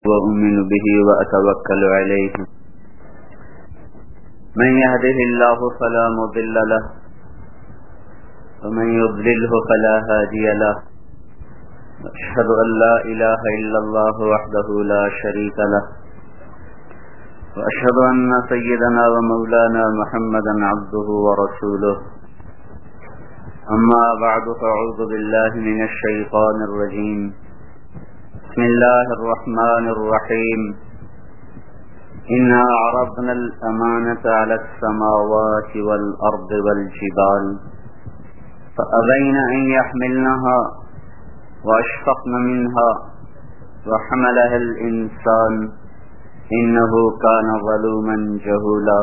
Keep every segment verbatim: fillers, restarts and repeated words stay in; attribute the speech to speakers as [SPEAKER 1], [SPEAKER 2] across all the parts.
[SPEAKER 1] وأؤمن به وأتوكل عليه من يهده الله فلا مضل له ومن يضلله فلا هادي له أشهد أن لا إله إلا الله وحده لا شريك له وأشهد أن سيدنا ومولانا محمدا عبده ورسوله أما بعد فأعوذ بالله من الشيطان الرجيم بسم الله الرحمن الرحيم إنا عرضنا الأمانة على السماوات والأرض والجبال فأبين أن يحملنها وأشفقن منها وحملها الإنسان إنه كان ظلوما جهولا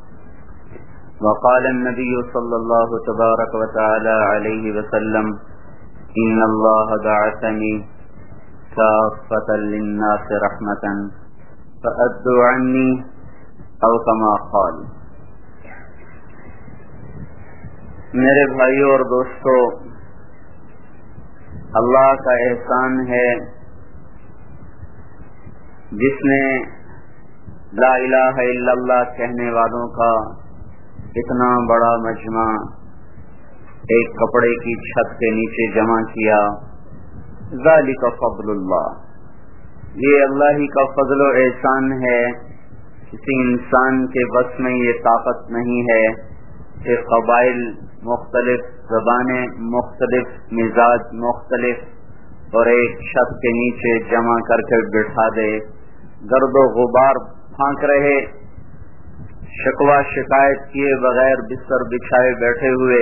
[SPEAKER 1] وقال النبي صلى الله تبارك وتعالى عليه وسلم إن الله بعثني كافة للناس رحمة فأدوا عني أو كما قال. میرے بھائیوں اور دوستو، اللہ کا احسان ہے جس نے لا الہ الا اللہ کہنے والوں کا اتنا بڑا مجمع ایک کپڑے کی چھت کے نیچے جمع کیا. ذالک فضل اللہ، یہ اللہ ہی کا فضل و احسان ہے. کسی انسان کے بس میں یہ طاقت نہیں ہے کہ قبائل مختلف، زبانیں مختلف، مزاج مختلف اور ایک چھت کے نیچے جمع کر کے بٹھا دے، گرد و غبار پھانک رہے، شکوہ شکایت کیے بغیر بستر بچھائے بیٹھے ہوئے.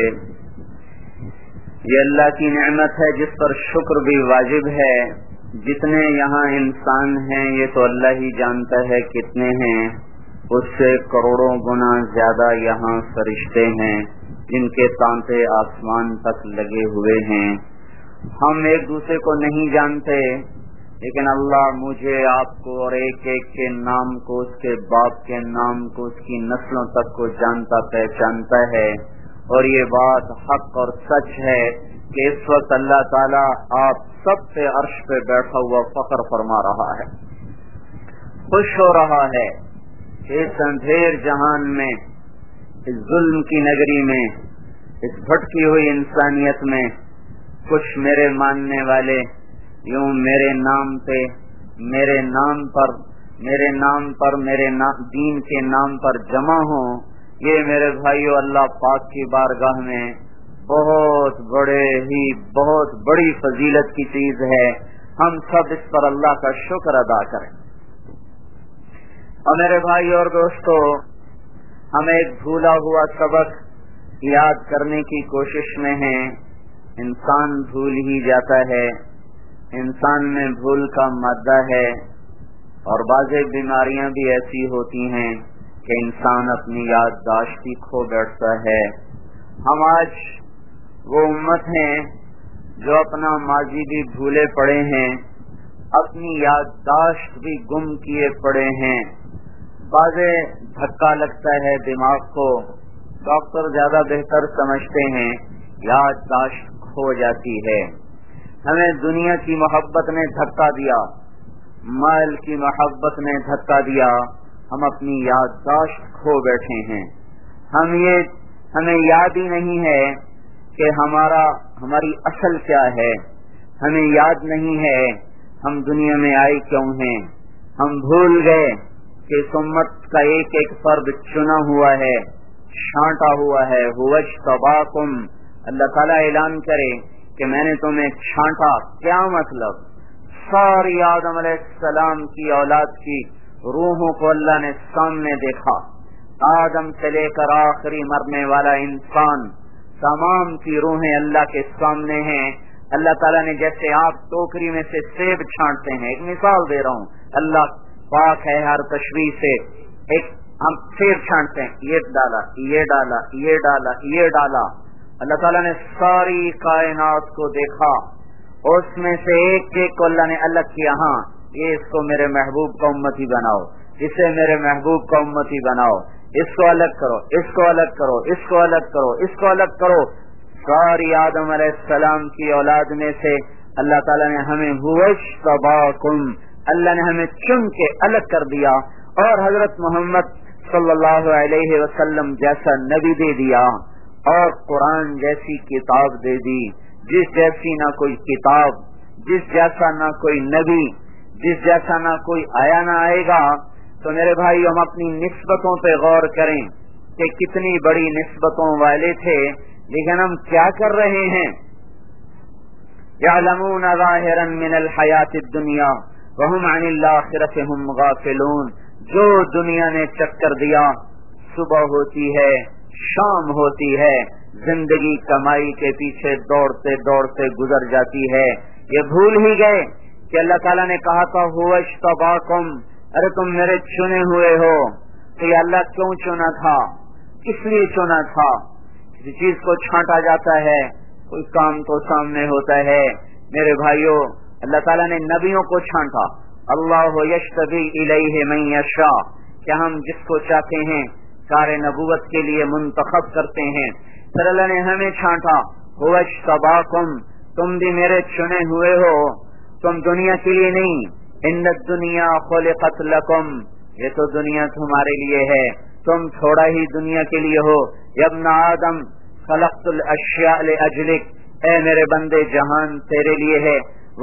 [SPEAKER 1] یہ اللہ کی نعمت ہے جس پر شکر بھی واجب ہے. جتنے یہاں انسان ہیں یہ تو اللہ ہی جانتا ہے کتنے ہیں، اس سے کروڑوں گنا زیادہ یہاں فرشتے ہیں جن کے تانتے آسمان تک لگے ہوئے ہیں. ہم ایک دوسرے کو نہیں جانتے، لیکن اللہ مجھے، آپ کو اور ایک ایک کے نام کو، اس کے باپ کے نام کو، اس کی نسلوں تک کو جانتا پہچانتا ہے. اور یہ بات حق اور سچ ہے کہ اس وقت اللہ تعالیٰ آپ سب سے عرش پہ بیٹھا ہوا فخر فرما رہا ہے، خوش ہو رہا ہے کہ اس اندھیر جہان میں، اس ظلم کی نگری میں، اس بھٹکی ہوئی انسانیت میں کچھ میرے ماننے والے یوں میرے نام پہ، میرے نام پر، میرے نام پر، میرے نام دین کے نام پر جمع ہوں. یہ میرے بھائیو اللہ پاک کی بارگاہ میں بہت بڑے ہی بہت بڑی فضیلت کی چیز ہے. ہم سب اس پر اللہ کا شکر ادا کریں. اور میرے بھائی اور دوستو، ہم ایک بھولا ہوا سبق یاد کرنے کی کوشش میں ہیں. انسان بھول ہی جاتا ہے، انسان میں بھول کا مادہ ہے، اور بعض بیماریاں بھی ایسی ہوتی ہیں کہ انسان اپنی یادداشت ہی کھو بیٹھتا ہے. ہم آج وہ امت ہیں جو اپنا ماضی بھی بھولے پڑے ہیں، اپنی یادداشت بھی گم کیے پڑے ہیں. بعض دھکا لگتا ہے دماغ کو، ڈاکٹر زیادہ بہتر سمجھتے ہیں، یادداشت کھو جاتی ہے. ہمیں دنیا کی محبت نے دھکا دیا، مال کی محبت نے دھکا دیا، ہم اپنی یادداشت کھو بیٹھے ہیں. ہم یہ ہمیں یاد ہی نہیں ہے کہ ہمارا ہماری اصل کیا ہے. ہمیں یاد نہیں ہے ہم دنیا میں آئے کیوں ہیں. ہم بھول گئے کہ اس امت کا ایک ایک فرد چنا ہوا ہے، چھانٹا ہوا ہے. وَاجْتَبَاكُمْ، اللہ تعالیٰ اعلان کرے کہ میں نے تمہیں چھانٹا. کیا مطلب؟ ساری آدم علیہ السلام کی اولاد کی روحوں کو اللہ نے سامنے دیکھا. آدم سے لے کر آخری مرنے والا انسان، تمام کی روحیں اللہ کے سامنے ہیں. اللہ تعالیٰ نے جیسے آپ ٹوکری میں سے سیب چھانٹتے ہیں، ایک مثال دے رہا ہوں، اللہ پاک ہے ہر تشبیہ سے. ایک ہم سیب چھانٹتے ہیں، یہ ڈالا، یہ ڈالا، یہ ڈالا، یہ ڈالا. اللہ تعالیٰ نے ساری کائنات کو دیکھا، اس میں سے ایک ایک کو اللہ نے الگ کیا. ہاں، یہ اس کو میرے محبوب کا امتی بناؤ، اسے میرے محبوب کا امتی بناؤ، اس کو الگ کرو، اس کو الگ کرو، اس کو الگ کرو، اس کو الگ کرو. ساری آدم علیہ السلام کی اولاد میں سے اللہ تعالیٰ نے ہمیں وَاجْتَبَاكُمْ اللہ نے ہمیں چن کے الگ کر دیا اور حضرت محمد صلی اللہ علیہ وسلم جیسا نبی دے دیا اور قرآن جیسی کتاب دے دی، جس جیسی نہ کوئی کتاب، جس جیسا نہ کوئی نبی، جس جیسا نہ کوئی آیا نہ آئے گا۔ تو میرے بھائی ہم اپنی نسبتوں پہ غور کریں کہ کتنی بڑی نسبتوں والے تھے، لیکن ہم کیا کر رہے ہیں؟ یعلمون ظاہرا من الحیات الدنیا وهم عن الآخرة هم غافلون۔ جو دنیا نے چکر دیا، صبح ہوتی ہے شام ہوتی ہے، زندگی کمائی کے پیچھے دوڑتے دوڑتے گزر جاتی ہے، یہ بھول ہی گئے کہ اللہ تعالیٰ نے کہا تھا هو اجتباکم، ارے تم میرے چنے ہوئے ہو۔ تو یہ اللہ کیوں چنا تھا؟ کس لیے چنا تھا؟ کسی چیز کو چھانٹا جاتا ہے، کوئی کام تو سامنے ہوتا ہے۔ میرے بھائیوں، اللہ تعالیٰ نے نبیوں کو چھانٹا، اللہ یجتبی الیہ من یشاء، کہ ہم جس کو چاہتے ہیں کار نبوت کے لیے منتخب کرتے ہیں۔ پھر اللہ نے ہمیں چھانٹا، هو اجتباکم، تم بھی میرے چنے ہوئے ہو، تم دنیا کے لیے نہیں۔ ان الدنیا خلقت لکم، یہ تو دنیا تمہارے لیے ہے، تم تھوڑا ہی دنیا کے لیے ہو۔ یا ابن آدم خلقت الاشیاء لاجلک، اے میرے بندے جہان تیرے لیے ہے،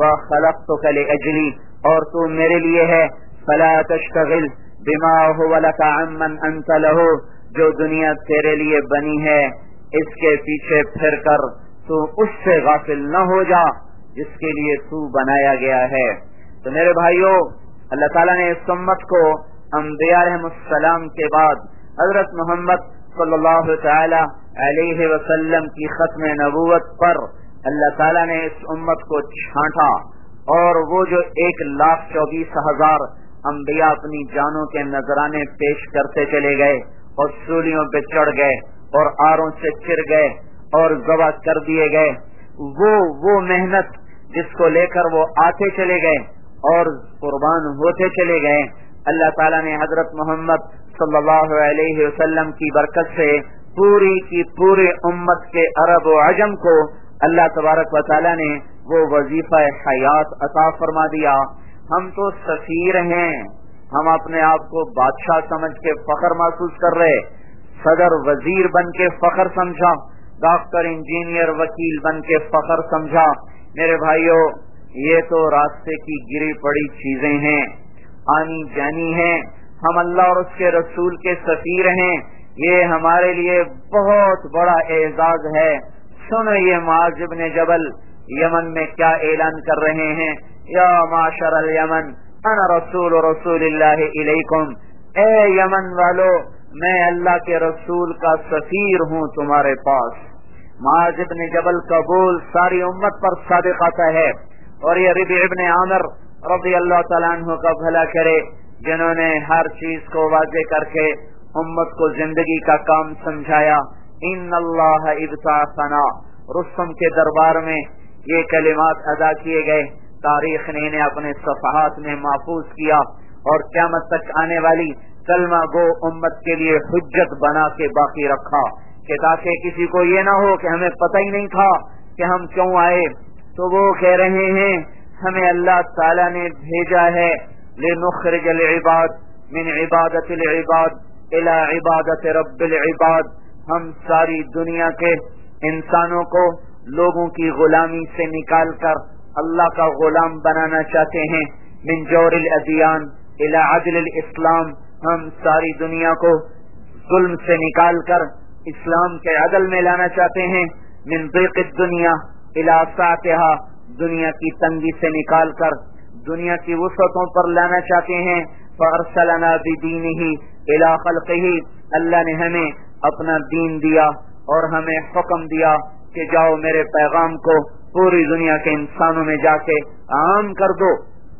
[SPEAKER 1] وخلقتک لاجلی، اور تو میرے لیے ہے۔ فلا تشتغل بما هو لك عمن انت له، جو دنیا تیرے لیے بنی ہے اس کے پیچھے پھر کر تو اس سے غافل نہ ہو جا جس کے لیے تو بنایا گیا ہے۔ تو میرے بھائیوں، اللہ تعالیٰ نے اس امت کو انبیاء علیہ السلام کے بعد حضرت محمد صلی اللہ تعالی علیہ وسلم کی ختم نبوت پر اللہ تعالیٰ نے اس امت کو چھانٹا، اور وہ جو ایک لاکھ چوبیس ہزار انبیاء اپنی جانوں کے نذرانے پیش کرتے چلے گئے اور سولیوں پہ چڑھ گئے اور آروں سے چر گئے اور ذبح کر دیے گئے، وہ وہ محنت جس کو لے کر وہ آتے چلے گئے اور قربان ہوتے چلے گئے، اللہ تعالیٰ نے حضرت محمد صلی اللہ علیہ وسلم کی برکت سے پوری کی پوری امت کے عرب و عجم کو اللہ تبارک و تعالیٰ نے وہ وظیفہ حیات عطا فرما دیا۔ ہم تو سفیر ہیں، ہم اپنے آپ کو بادشاہ سمجھ کے فخر محسوس کر رہے، صدر وزیر بن کے فخر سمجھا، ڈاکٹر انجینئر وکیل بن کے فخر سمجھا۔ میرے بھائیوں، یہ تو راستے کی گری پڑی چیزیں ہیں، آنی جانی ہیں۔ ہم اللہ اور اس کے رسول کے سفیر ہیں، یہ ہمارے لیے بہت بڑا اعزاز ہے۔ سنو یہ معاذ بن جبل یمن میں کیا اعلان کر رہے ہیں، یا معاشر الیمن انا رسول رسول اللہ الیکم، اے یمن والو میں اللہ کے رسول کا سفیر ہوں تمہارے پاس۔ معاذ بن جبل کا بول ساری امت پر صادق آتا ہے، اور یہ ربیع ابن عامر رضی اللہ تعالیٰ عنہ کا بھلا کرے، جنہوں نے ہر چیز کو واضح کر کے امت کو زندگی کا کام سمجھایا۔ ان اللہ ابتعثنا، رستم کے دربار میں یہ کلمات ادا کیے گئے، تاریخ نے انہیں اپنے صفحات میں محفوظ کیا، اور قیامت تک آنے والی کلمہ گو امت کے لیے حجت بنا کے باقی رکھا، کہ تاکہ کسی کو یہ نہ ہو کہ ہمیں پتہ ہی نہیں تھا کہ ہم کیوں آئے۔ تو وہ کہہ رہے ہیں ہمیں اللہ تعالیٰ نے بھیجا ہے لنخرج العباد من عبادت العباد الى عبادت رب العباد، ہم ساری دنیا کے انسانوں کو لوگوں کی غلامی سے نکال کر اللہ کا غلام بنانا چاہتے ہیں۔ من جور الادیان الى عدل الاسلام، ہم ساری دنیا کو ظلم سے نکال کر اسلام کے عدل میں لانا چاہتے ہیں۔ من ضیق الدنیا الى سعتها، دنیا کی تنگی سے نکال کر دنیا کی وسعتوں پر لانا چاہتے ہیں۔ فارسلنا بدینہ الى خلقہ، اللہ نے ہمیں اپنا دین دیا اور ہمیں حکم دیا کہ جاؤ میرے پیغام کو پوری دنیا کے انسانوں میں جا کے عام کر دو۔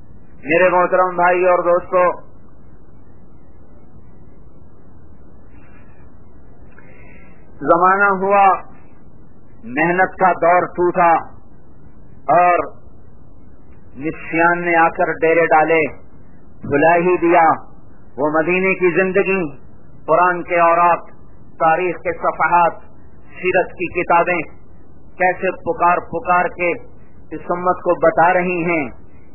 [SPEAKER 1] میرے محترم بھائی اور دوستو، زمانہ ہوا محنت کا دور ٹوٹا اور نسیان نے آ کر ڈیرے ڈالے، بھلا ہی دیا۔ وہ مدینے کی زندگی، قرآن کے اوراق، تاریخ کے صفحات، سیرت کی کتابیں کیسے پکار پکار کے اس امت کو بتا رہی ہیں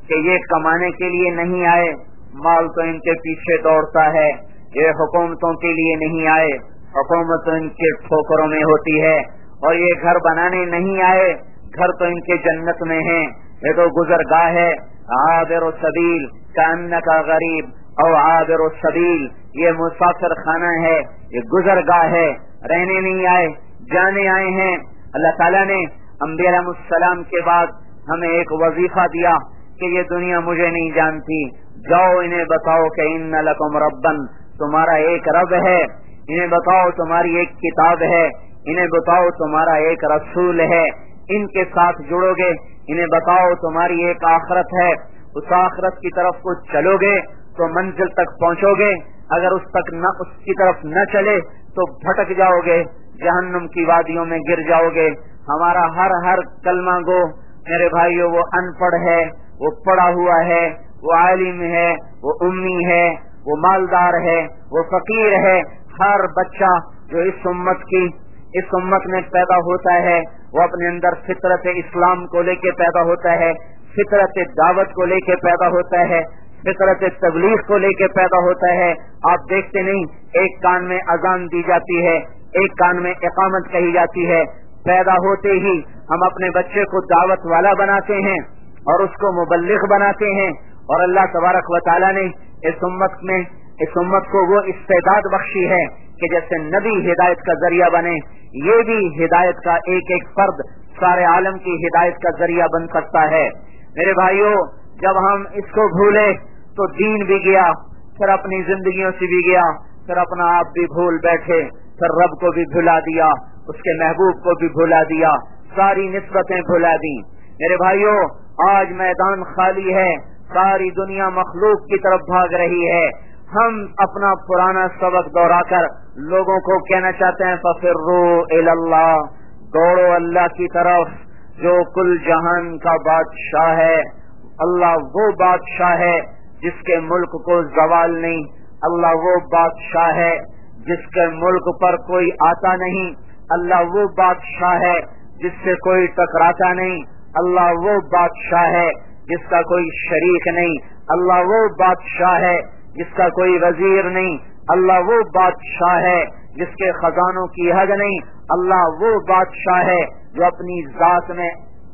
[SPEAKER 1] کہ یہ کمانے کے لیے نہیں آئے، مال تو ان کے پیچھے دوڑتا ہے، یہ حکومتوں کے لیے نہیں آئے، حکومت تو ان کے ٹھوکروں میں ہوتی ہے، اور یہ گھر بنانے نہیں آئے، گھر تو ان کے جنت میں ہیں، یہ تو گزرگاہ ہے۔ عابر السبیل کأنک غریب او عابر السبیل، یہ مسافر خانہ ہے، یہ گزرگاہ ہے، رہنے نہیں آئے، جانے آئے ہیں۔ اللہ تعالیٰ نے انبیاء علیہ السلام کے بعد ہمیں ایک وظیفہ دیا کہ یہ دنیا مجھے نہیں جانتی، جاؤ انہیں بتاؤ کہ ان لکم ربن، تمہارا ایک رب ہے، انہیں بتاؤ تمہاری ایک کتاب ہے، انہیں بتاؤ تمہارا ایک رسول ہے، ان کے ساتھ جڑو گے، انہیں بتاؤ تمہاری ایک آخرت ہے، اس آخرت کی طرف کو چلو گے تو منزل تک پہنچو گے، اگر اس تک نہ اس کی طرف نہ چلے تو بھٹک جاؤ گے، جہنم کی وادیوں میں گر جاؤ گے۔ ہمارا ہر ہر کلمہ گو میرے بھائیو وہ ان پڑھ ہے، وہ پڑھا ہوا ہے، وہ عالم ہے، وہ امی ہے، وہ مالدار ہے، وہ فقیر ہے، ہر بچہ جو اس امت کی اس امت میں پیدا ہوتا ہے وہ اپنے اندر فطرت اسلام کو لے کے پیدا ہوتا ہے، فطرت دعوت کو لے کے پیدا ہوتا ہے، فطرت تبلیغ کو لے کے پیدا ہوتا ہے۔ آپ دیکھتے نہیں، ایک کان میں اذان دی جاتی ہے، ایک کان میں اقامت کہی جاتی ہے، پیدا ہوتے ہی ہم اپنے بچے کو دعوت والا بناتے ہیں اور اس کو مبلغ بناتے ہیں، اور اللہ تبارک و تعالیٰ نے اس امت میں اس امت کو وہ استعداد بخشی ہے کہ جیسے نبی ہدایت کا ذریعہ بنے، یہ بھی ہدایت کا ایک ایک فرد سارے عالم کی ہدایت کا ذریعہ بن سکتا ہے۔ میرے بھائیوں، جب ہم اس کو بھولے تو دین بھی گیا، پھر اپنی زندگیوں سے بھی گیا، پھر اپنا آپ بھی بھول بیٹھے، پھر رب کو بھی بھلا دیا، اس کے محبوب کو بھی بھلا دیا، ساری نسبتیں بھلا دی۔ میرے بھائیوں، آج میدان خالی ہے، ساری دنیا مخلوق کی طرف بھاگ رہی ہے، ہم اپنا پرانا سبق دوہرا کر لوگوں کو کہنا چاہتے ہیں ففروا الی اللہ، دوڑو اللہ کی طرف جو کل جہان کا بادشاہ ہے۔ اللہ وہ بادشاہ ہے جس کے ملک کو زوال نہیں، اللہ وہ بادشاہ ہے جس کے ملک پر کوئی آتا نہیں، اللہ وہ بادشاہ ہے جس سے کوئی ٹکراتا نہیں، اللہ وہ بادشاہ ہے جس کا کوئی شریک نہیں، اللہ وہ بادشاہ ہے جس کا کوئی وزیر نہیں، اللہ وہ بادشاہ ہے جس کے خزانوں کی حد نہیں، اللہ وہ بادشاہ ہے جو اپنی ذات میں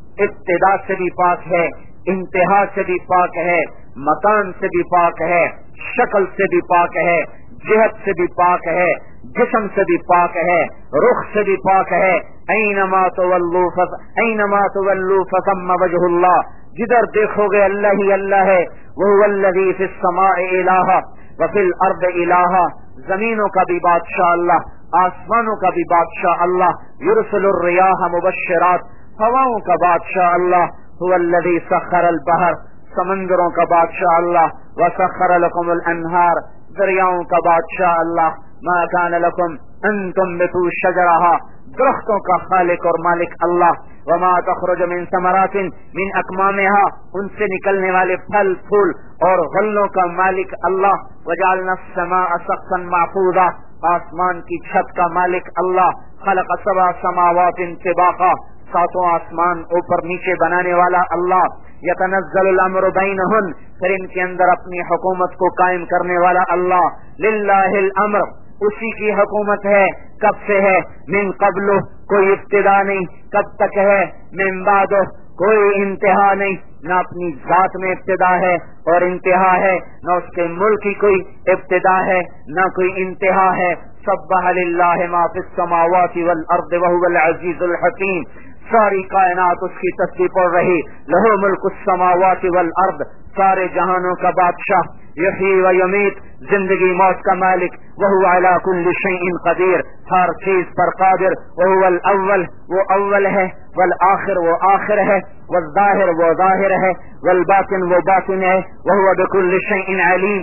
[SPEAKER 1] ابتدا سے بھی پاک ہے، انتہا سے بھی پاک ہے، مکان سے بھی پاک ہے، شکل سے بھی پاک ہے، جہت سے بھی پاک ہے، جسم سے بھی پاک ہے، رخ سے بھی پاک ہے۔ اینما تولوا فث اینما تولوا فثم وجہ اللہ، جدھر دیکھو گے اللہ ہی اللہ ہے۔ وہو الذی فی السماء الہ وفی الارض الہ، زمینوں کا بھی بادشاہ اللہ، آسمانوں کا بھی بادشاہ اللہ، یرسل الریاح مبشرات، ہواؤں کا بادشاہ اللہ، هو الذی سخر البحر، سمندروں کا بادشاہ اللہ، وسخر لکم الانہار، دریاؤں کا بادشاہ اللہ، ما کان لکم ان تنبتوا شجرہا، درختوں کا خالق اور مالک اللہ، وما تخرج من ثمرات من اکمامها، ان سے نکلنے والے پھل پھول اور غلوں کا مالک اللہ، وجعلنا السماء سقفا محفوظا، آسمان کی چھت کا مالک اللہ، خلق سبع سماوات طباقا، ساتوں آسمان اوپر نیچے بنانے والا اللہ، یتنزل الامر بینہن، پھر ان کے اندر اپنی حکومت کو قائم کرنے والا اللہ، للہ الامر، اسی کی حکومت ہے، کب سے ہے؟ من قبل، کوئی ابتدا نہیں، کب تک ہے؟ من بعد، کوئی انتہا نہیں، نہ اپنی ذات میں ابتدا ہے اور انتہا ہے، نہ اس کے ملک کی کوئی ابتدا ہے نہ کوئی انتہا ہے۔ سبح للہ ما فی السماوات والارض وهو العزیز الحکیم، ساری کائنات اس کی تسبیح پڑھ رہی، لہو ملک السماوات والارض، سارے جہانوں کا بادشاہ، یحیی و یمیت، زندگی موت کا مالک، وہو علی کل شیء قدیر، ہر چیز پر قادر، وہو الاول، وہ اول ہے، والآخر، وہ آخر ہے، والظاہر، وہ ظاہر ہے، والباطن، وہ باطن ہے، وہو بکل شیء علیم۔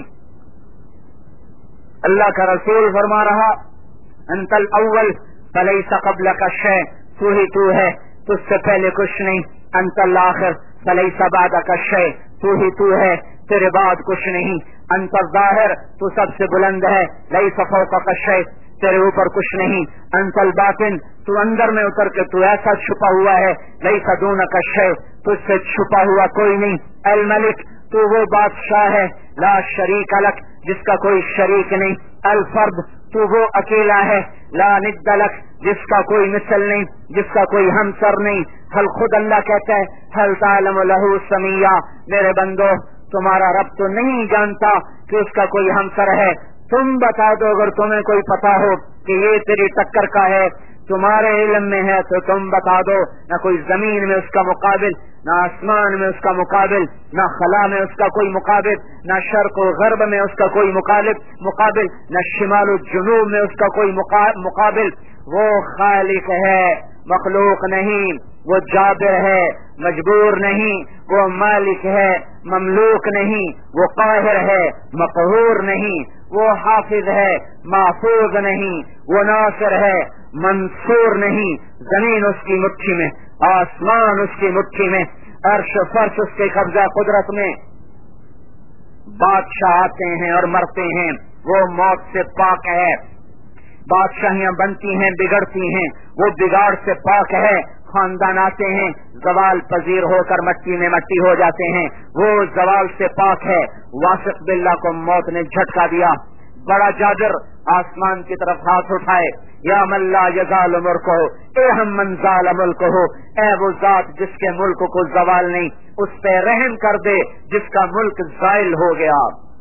[SPEAKER 1] اللہ کا رسول فرما رہا، انت الاول فلیس قبلک شیء، تو ہی تو ہے، تجھ سے پہلے کچھ نہیں، انت الآخر فلیس بعدک شیء، تو ہی تو ہے، تیرے بعد کچھ نہیں، انت الظاہر، تو سب سے بلند ہے، لیس فوقک شیء، تیرے اوپر کچھ نہیں. انتل باطن, تو اندر میں اتر کے تو ایسا چھپا ہوا ہے. لیس دونک شیء, تجھ سے چھپا ہوا کوئی نہیں. الملک, تو وہ بادشاہ ہے. لا شریک لک, جس کا کوئی شریک نہیں. الفرد, تو وہ اکیلا ہے. لا ند لک, جس کا کوئی مثل نہیں, جس کا کوئی ہمسر نہیں. حل, خود اللہ کہتا ہے حل تعلم لہ سمیہ, میرے بندو تمہارا رب تو نہیں جانتا کہ اس کا کوئی ہمسر ہے. تم بتا دو اگر تمہیں کوئی پتا ہو کہ یہ تیری ٹکر کا ہے, تمہارے علم میں ہے تو تم بتا دو. نہ کوئی زمین میں اس کا مقابل, نہ آسمان میں اس کا مقابل, نہ خلا میں اس کا کوئی مقابل, نہ شرق و غرب میں اس کا کوئی مقابل مقابل نہ شمال و جنوب میں اس کا کوئی مقابل. وہ خالق ہے, مخلوق نہیں. وہ جابر ہے, مجبور نہیں. وہ مالک ہے, مملوک نہیں. وہ قاہر ہے, مقہور نہیں. وہ حافظ ہے, محفوظ نہیں. وہ ناصر ہے, منصور نہیں. زمین اس کی مٹھی میں, آسمان اس کی مٹھی میں, عرش فرش اس کے قبضہ قدرت میں. بادشاہ آتے ہیں اور مرتے ہیں, وہ موت سے پاک ہے. بادشاہیاں بنتی ہیں, بگڑتی ہیں, وہ بگاڑ سے پاک ہے. خاندان آتے ہیں, زوال پذیر ہو کر مٹی میں مٹی ہو جاتے ہیں, وہ زوال سے پاک ہے. واثق باللہ کو موت نے جھٹکا دیا. بڑا جابر آسمان کی طرف ہاتھ اٹھائے, یا من لا یزال ملکہ, اے ہم من زال ملکہ, اے وہ ذات جس کے ملک کو زوال نہیں, اس پہ رحم کر دے جس کا ملک زائل ہو گیا.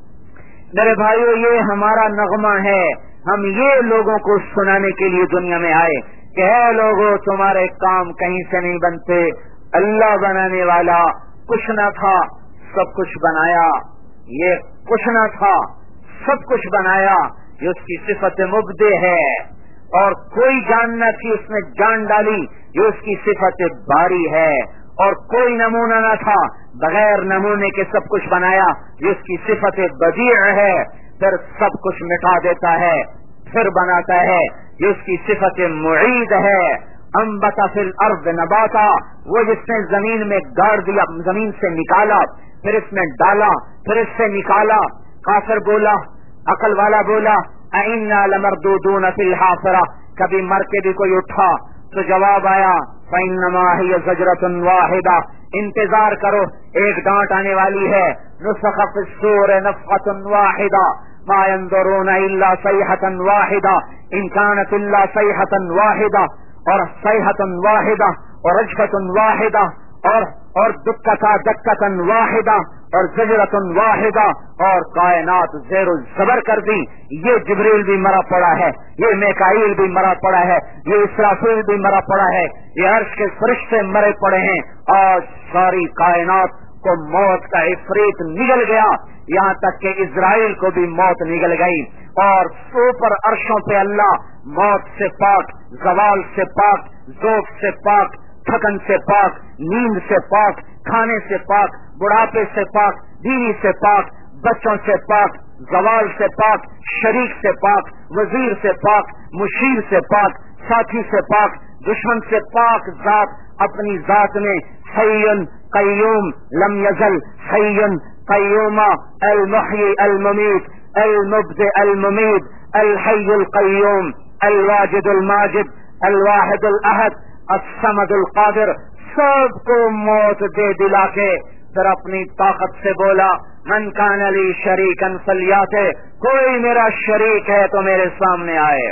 [SPEAKER 1] میرے بھائیو, یہ ہمارا نغمہ ہے. ہم یہ لوگوں کو سنانے کے لیے دنیا میں آئے کہ اے لوگوں, تمہارے کام کہیں سے نہیں بنتے. اللہ بنانے والا کچھ نہ تھا, سب کچھ بنایا. یہ کچھ نہ تھا, سب کچھ بنایا. یہ اس کی صفت مبدع ہے, اور کوئی جان نہ تھی, اس نے جان ڈالی. یہ اس کی صفت باری ہے. اور کوئی نمونہ نہ تھا, بغیر نمونے کے سب کچھ بنایا. یہ اس کی صفت بدیع ہے. پھر سب کچھ مٹا دیتا ہے, پھر بناتا ہے. یہ اس کی صفت معید ہے. انبت فی الارض نباتا, وہ جس نے زمین میں گاڑ دیا, زمین سے نکالا, پھر اس میں ڈالا, پھر اس سے نکالا. کافر بولا, عقل والا بولا, اِنَّا لَمَرْدُودُونَ فِي الْحَافِرَةِ, کبھی مر کے بھی کوئی اٹھا تو جواب آیا فَإِنَّمَا هِيَ زَجْرَةٌ وَاحِدَةٌ, انتظار کرو ایک ڈانٹ آنے والی ہے. نُفِخَ فِي الصُّورِ نَفْخَةٌ وَاحِدَةٌ ما ينظرون الا صيحة واحدة ان كانت الا صيحة واحدة, اور صيحة واحدة, اور رجفة واحدة, اور اور دکتا دکتا واحدہ, اور زجرة واحدہ, اور کائنات زیر و زبر کر دی. یہ جبریل بھی مرا پڑا ہے, یہ میکائیل بھی مرا پڑا ہے, یہ اسرافیل بھی مرا پڑا ہے, یہ عرش کے فرشتے مرے پڑے ہیں. آج ساری کائنات کو موت کا عفریت نگل گیا, یہاں تک کہ اسرائیل کو بھی موت نگل گئی. اور اوپر عرشوں پہ اللہ موت سے پاک, زوال سے پاک, ذوق سے پاک, تھکن سے پاک, نیند سے پاک, کھانے سے پاک, بڑھاپے سے پاک, بیوی سے پاک, بچوں سے پاک, زوال سے پاک, شریک سے پاک, وزیر سے پاک, مشیر سے پاک, ساتھی سے پاک, دشمن سے پاک ذات اپنی ذات میں حی قیوم لم یزل حی قیوم المحیی الممیت المبدئ الممید الحی القیوم الواجد الماجد الواحد الاحد الصمد القادر. سب کو موت دے دلا کے پھر اپنی طاقت سے بولا من کان لی شریکا فلیاتہ, کوئی میرا شریک ہے تو میرے سامنے آئے,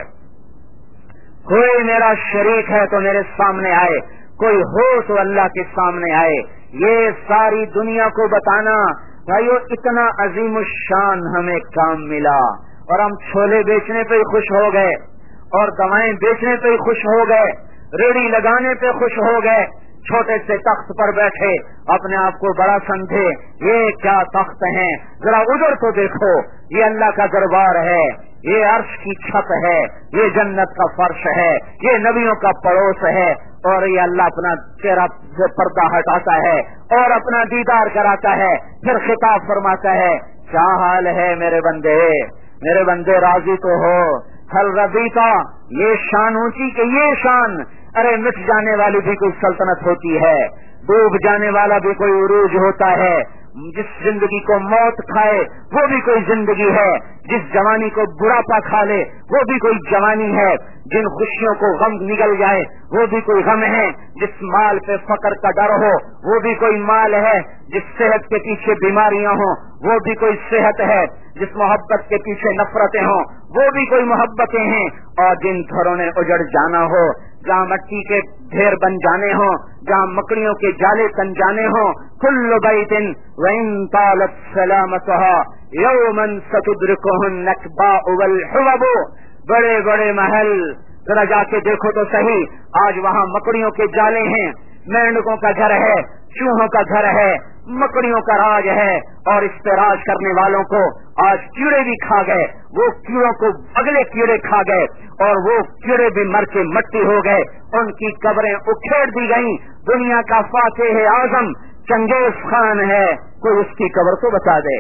[SPEAKER 1] کوئی میرا شریک ہے تو میرے سامنے آئے, کوئی ہو تو اللہ کے سامنے آئے. یہ ساری دنیا کو بتانا بھائیو, اتنا عظیم الشان ہمیں کام ملا, اور ہم چھولے بیچنے پہ ہی خوش ہو گئے, اور دوائیں بیچنے پہ ہی خوش ہو گئے, ریڑھی لگانے پہ خوش ہو گئے, چھوٹے سے تخت پر بیٹھے اپنے آپ کو بڑا سمجھے. یہ کیا تخت ہیں, ذرا ادھر تو دیکھو, یہ اللہ کا دربار ہے, یہ عرش کی چھت ہے, یہ جنت کا فرش ہے, یہ نبیوں کا پڑوس ہے, اور یہ اللہ اپنا چہرہ سے پردہ ہٹاتا ہے اور اپنا دیدار کراتا ہے. پھر خطاب فرماتا ہے کیا حال ہے میرے بندے, میرے بندے راضی تو ہو. حل رضیتا, یہ شان اونچی کہ یہ شان, ارے مٹ جانے والی بھی کوئی سلطنت ہوتی ہے, ڈوب جانے والا بھی کوئی عروج ہوتا ہے, जिस जिंदगी को मौत खाए वो भी कोई जिंदगी है, जिस जवानी को बुढ़ापा खा ले वो भी कोई जवानी है, जिन खुशियों को गम निगल जाए वो भी कोई गम है, जिस माल पे फकर का डर हो वो भी कोई माल है, जिस सेहत के पीछे बीमारियां हो वो भी कोई सेहत है, जिस मोहब्बत के पीछे नफरतें हो वो भी कोई मोहब्बतें हैं, और जिन घरों ने उजड़ जाना हो, जहाँ मिट्टी के ढेर बन जाने हो, जहाँ मकड़ियों के जाले तन जाने हो, कुल्लु बैतिन व इन तालत सलामतहा यौमन सतुद्रिकुहुन नकबाउ वल हुवबु। बड़े बड़े महल जरा जाके देखो तो सही, आज वहाँ मकड़ियों के जाले हैं, मेंढकों का घर है, चूहों का घर है, मकड़ियों का राज है, और इस पे राज करने वालों को आज कीड़े भी खा गए, वो कीड़ों को अगले कीड़े खा गए, और वो कीड़े भी मर के मट्टी हो गए, उनकी कब्रें उखेड़ दी गईं। दुनिया का फातेह आजम चंगेज खान है, कोई उसकी कब्र को बता दे।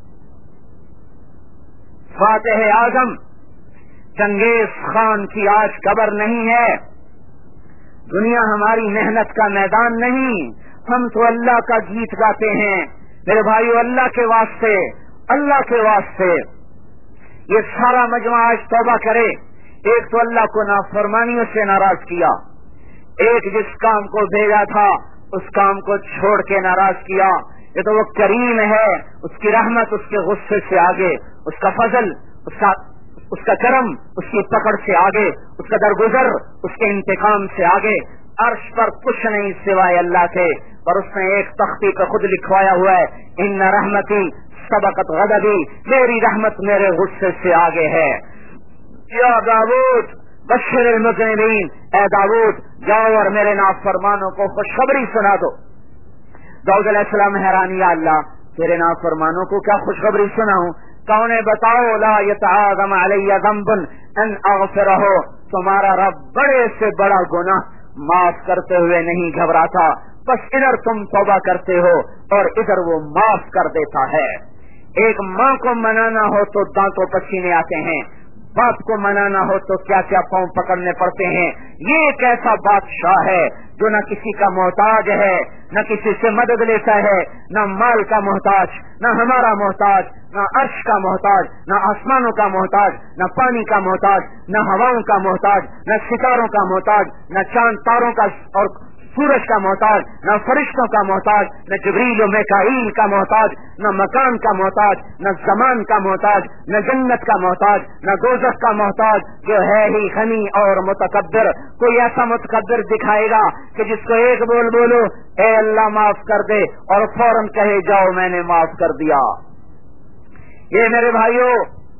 [SPEAKER 1] फातेह आजम चंगेज खान की आज कब्र नहीं है। दुनिया हमारी मेहनत का मैदान नहीं, हम तो अल्लाह का गीत गाते हैं मेरे भाइयों, अल्लाह के वास्ते, अल्लाह के वास्ते। ये सारा मजमा आज तौबा करे। एक तो अल्लाह को नाफरमानियों से नाराज किया, एक जिस काम को भेजा था उस काम को छोड़ के नाराज किया। ये तो वो करीम है, उसकी रहमत उसके गुस्से से आगे, उसका फजल, उसका उसका करम उसकी पकड़ से आगे, उसका दरगुजर उसके इंतकाम से आगे। अर्श पर कुछ नहीं सिवाय अल्लाह के, पर उसने एक तख्ती पे खुद लिखवाया हुआ है, इन्न रहमती सबकत गदबी, मेरी रहमत मेरे गुस्से से आगे है। या दाऊद बशर मुज़निबीन, ए दाऊद जाओ और मेरे नाफरमानों को खुशखबरी सुना दो। दाऊद अलैहिस्सलाम हैरान, या अल्लाह तेरे नाफरमानों को क्या खुशखबरी सुनाऊं? कौन बताओ, ला यतआज़म अलैया ज़ंबुन अन अग़फ़िरहु, तुम्हारा रब बड़े से बड़ा गुनाह माफ करते हुए नहीं घबराता, बस इधर तुम तौबा करते हो और इधर वो माफ कर देता है। एक माँ को मनाना हो तो दांतों पसीने आते हैं, बाप को मनाना हो तो क्या क्या पांव पकड़ने पड़ते हैं। ये एक ऐसा बादशाह है जो न किसी का मोहताज है, न किसी से मदद लेता है, न माल का मोहताज, न हमारा मोहताज, न अर्श का मोहताज, न आसमानों का मोहताज, न पानी का मोहताज, न हवाओं का मोहताज, न सितारों का मोहताज, न चांद तारों का और सूरज का मोहताज, न फरिश्तों का मोहताज, न जिब्रील और मिकाईल का मोहताज, न मकान का मोहताज, न जमान का मोहताज, न जन्नत का मोहताज, न दोज़ख का मोहताज, जो है ही गनी और मुतकब्बिर। कोई ऐसा मुतकब्बिर दिखाएगा कि जिसको एक बोल बोलो ए अल्लाह माफ कर दे और फौरन कहे जाओ मैंने माफ कर दिया। ये मेरे भाइयों,